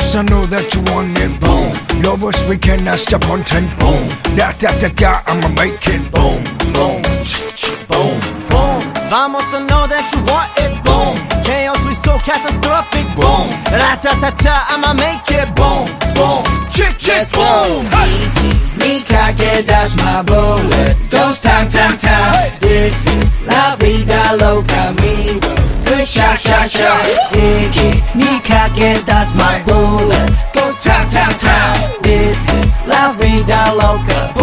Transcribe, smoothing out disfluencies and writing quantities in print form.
Cause I know that you want it. Boom. Lovers, we cannot stop hunting. Boom. Da da da da, I'ma make it. Boom, boom, boom, boom. Vamos, I know that you want it. Boom. Chaos, we so catastrophic. Boom. Ra-ta-ta-ta, I'ma make it. Boom, boom. Chick, chick, boom. Nikake, that's my bullet. Goes town, town, town. This is La Vida Loca, me. Good shot, shot, shot. Nikake, that's my bullet. Goes town, town, town. This is La Vida Loca.